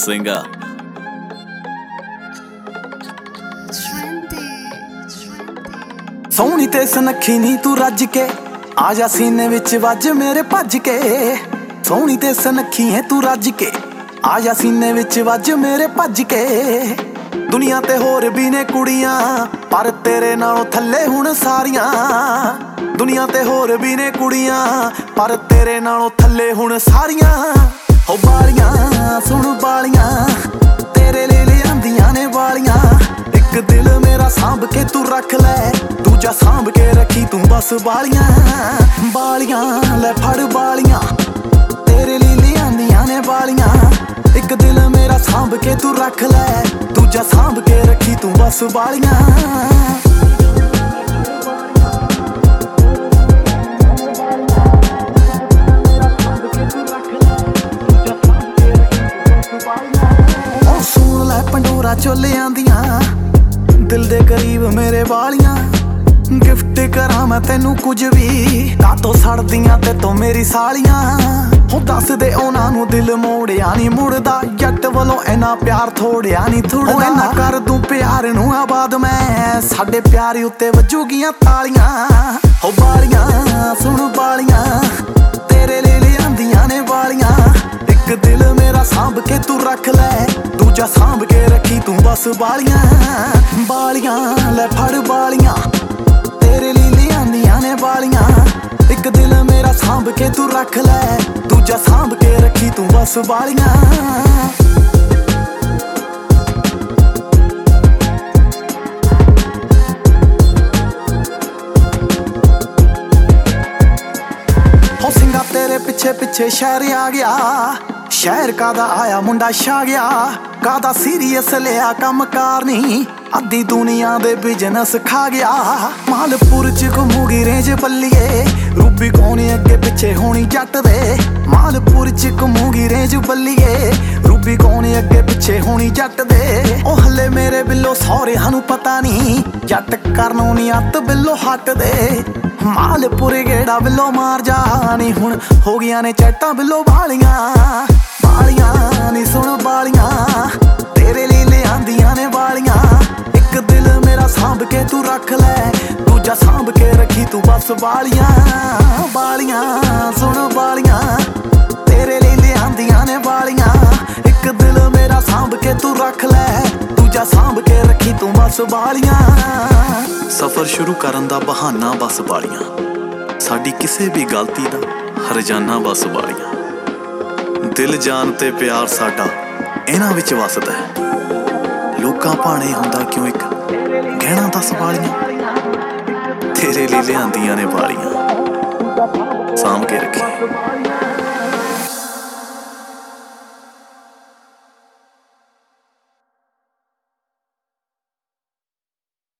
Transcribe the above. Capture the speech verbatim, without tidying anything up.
ਸਿੰਘਾ। ਸੋਹਣੀ ਤੇ ਸੁਨੱਖੀ ਨੀ ਤੂੰ ਰੱਜ ਕੇ ਆ ਜਾ ਸੀਨੇ ਵਿੱਚ ਵੱਜ ਮੇਰੇ ਭੱਜ ਕੇ। ਸੋਹਣੀ ਤੇ ਸੁਨੱਖੀ ਹੈ ਤੂੰ ਰੱਜ ਕੇ ਆ ਜਾ ਸੀਨੇ ਵਿੱਚ ਵੱਜ ਮੇਰੇ ਭੱਜ ਕੇ। ਦੁਨੀਆ ਤੇ ਹੋਰ ਵੀ ਨੇ ਕੁੜੀਆਂ ਪਰ ਤੇਰੇ ਨਾਲੋਂ ਥੱਲੇ ਹੁਣ ਸਾਰੀਆਂ। ਦੁਨੀਆ ਤੇ ਹੋਰ ਵੀ ਨੇ ਕੁੜੀਆਂ ਪਰ ਤੇਰੇ ਨਾਲੋਂ ਥੱਲੇ ਹੁਣ ਸਾਰੀਆਂ। ਹੋ ਬਾਲੀਆਂ ਸੁਣ ਬਾਲੀਆਂ ਤੇਰੇ ਲਈ ਲਿਆਂਦੀਆਂ ਨੇ ਵਾਲੀਆਂ। ਇੱਕ ਦਿਲ ਮੇਰਾ ਸਾਂਭ ਕੇ ਤੂੰ ਰੱਖ ਲੈ, ਦੂਜਾ ਸਾਂਭ ਕੇ ਰੱਖੀ ਤੂੰ ਬਸ ਬਾਲੀਆਂ। ਬਾਲੀਆਂ ਲੈ ਫੜ ਬਾਲੀਆਂ ਤੇਰੇ ਲਈ ਲਿਆਂਦੀਆਂ ਨੇ ਵਾਲੀਆਂ। ਇੱਕ ਦਿਲ ਮੇਰਾ ਸਾਂਭ ਕੇ ਤੂੰ ਰੱਖ ਲੈ, ਦੂਜਾ ਸਾਂਭ ਕੇ ਰੱਖੀ ਤੂੰ ਬਸ ਬਾਲੀਆਂ। ਉਹ ਸੁਣ ਲੈ ਪੰਡੋਰਾ ਚੋਲਿਆਂ ਦੀਆਂ ਦਿਲ ਦੇ ਕਰੀਬ ਮੇਰੇ ਵਾਲੀਆਂ। ਗਿਫਟ ਕਰਾਂ ਮੈਂ ਤੈਨੂੰ ਕੁਝ ਵੀ ਕਾਤੋਂ ਸੜਦੀਆਂ ਤੇ ਤੂੰ ਮੇਰੀ ਸਾਲੀਆਂ। ਹੋ ਦੱਸ ਦੇ ਉਹਨਾਂ ਨੂੰ ਦਿਲ ਮੋੜਿਆ ਨੀ ਮੁੜਦਾ, ਜੱਟ ਵੱਲੋਂ ਇੰਨਾ ਪਿਆਰ ਥੋੜਿਆ ਨੀ ਥੋੜਦਾ। ਇੰਨਾ ਕਰ ਦੂੰ ਪਿਆਰ ਨੂੰ ਆਬਾਦ ਮੈਂ, ਸਾਡੇ ਪਿਆਰ ਉੱਤੇ ਵੱਜੂਗੀਆਂ ਤਾਲੀਆਂ। ਹੋ ਬਾਲੀਆਂ ਸੁਣ ਬਾਲੀਆਂ ਤੇਰੇ ਲਈ ਲਿਆਂਦੀਆਂ ਨੇ ਵਾਲੀਆਂ। ਇੱਕ ਦਿਲ ਮੇਰਾ ਸਾਂਭ ਕੇ ਤੂੰ ਰੱਖ ਲੈ, ਦੂਜਾ ਸਾਂਭ ਕੇ ਰੱਖੀ ਤੂੰ ਬਸ ਬਾਲੀਆਂ। ਬਾਲੀਆਂ ਲੈ ਫੜ ਬਾਲੀਆਂ ਤੇਰੇ ਲਈ ਲਿਆਂਦੀਆਂ ਨੇ ਵਾਲੀਆਂ। ਇੱਕ ਦਿਲ ਮੇਰਾ ਸਾਂਭ ਕੇ ਤੂੰ ਰੱਖ ਲੈ, ਦੂਜਾ ਸਾਂਭ ਕੇ ਰੱਖੀ ਤੂੰ ਬਸ ਬਾਲੀਆਂ। ਹੋ ਸਿੰਘਾ ਤੇਰੇ ਪਿੱਛੇ ਪਿੱਛੇ ਸ਼ਹਿਰ ਆ ਗਿਆ। ਸ਼ਹਿਰ ਕਾਦਾ ਆਇਆ ਮੁੰਡਾ ਛਾ ਗਿਆ। ਕਾਦਾ ਸੀਰੀਅਸ ਲਿਆ ਕੰਮ ਕਾਰ ਨੀ, ਅੱਧੀ ਦੁਨੀਆ ਦੇ ਬਿਜ਼ਨਸ ਖਾ ਗਿਆ। ਮਾਲਪੁਰ ਚ ਘੁੰਮੂਗੀ ਰੇਂਜ ਬੱਲੀਏ, ਰੂਬੀ ਕੌਣ ਅੱਗੇ ਪਿੱਛੇ ਹੋਣੀ ਜੱਟ ਦੇ। ਮਾਲਪੁਰ ਚ ਘੁੰਮੂਗੀ ਰੇਂਜ ਬੱਲੀਏ, ਰੂਬੀ ਕੌਣ ਅੱਗੇ ਪਿੱਛੇ ਹੋਣੀ ਜੱਟ ਦੇ। ਉਹ ਹੱਲੇ ਮੇਰੇ ਬਿੱਲੋ ਸਹੁਰਿਆਂ ਨੂੰ ਪਤਾ ਨੀ, ਜੱਟ ਕਰਨੋਂ ਨੀ ਅੱਤ ਬਿੱਲੋ ਹੱਟਦੇ। ਮਾਲਪੁਰ ਗੇੜਾ ਬਿੱਲੋ ਮਾਰ ਜਾ ਨੀ, ਹੁਣ ਹੋ ਗਈਆਂ ਨੇ ਚੈਟਾਂ ਬਿੱਲੋ ਬਾਲੀਆਂ। ਬਾਲੀਆਂ ਨੀ ਸੁਣ ਬਾਲੀਆਂ ਤੇਰੇ ਲਈ ਲਿਆਂਦੀਆਂ ਨੇ ਵਾਲੀਆਂ। ਇੱਕ ਦਿਲ ਮੇਰਾ ਸਾਂਭ ਕੇ ਤੂੰ ਰੱਖ ਲੈ, ਦੂਜਾ ਸਾਂਭ ਕੇ ਰੱਖੀ ਤੂੰ ਬਸ ਬਾਲੀਆਂ। ਬਾਲੀਆਂ ਸੁਣ ਬਾਲੀਆਂ ਤੇਰੇ ਲਈ ਲਿਆਂਦੀਆਂ ਨੇ ਵਾਲੀਆਂ। ਇੱਕ ਦਿਲ ਮੇਰਾ ਸਾਂਭ ਕੇ ਤੂੰ ਰੱਖ ਲੈ, ਦੂਜਾ ਸਾਂਭ ਕੇ ਰੱਖੀ ਤੂੰ ਬਸ ਬਾਲੀਆਂ। ਸਫ਼ਰ ਸ਼ੁਰੂ ਕਰਨ ਦਾ ਬਹਾਨਾ ਬਸ ਬਾਲੀਆਂ, ਸਾਡੀ ਕਿਸੇ ਵੀ ਗਲਤੀ ਦਾ ਹਰਜਾਨਾ ਬਸ ਬਾਲੀਆਂ। ਦਿਲ ਜਾਨ ਤੇ ਪਿਆਰ ਸਾਡਾ ਇਹਨਾਂ ਵਿੱਚ ਵਸਦਾ ਹੈ, ਲੋਕਾਂ ਭਾਣੇ ਹੁੰਦਾ ਕਿਉਂ ਇੱਕ ਗਹਿਣਾ ਦੱਸ ਬਾਲੀਆਂ। ਤੇਰੇ ਲਈ ਲਿਆਂਦੀਆਂ ਨੇ ਵਾਲੀਆਂ, ਸਾਂਭ ਕੇ ਰੱਖੀ।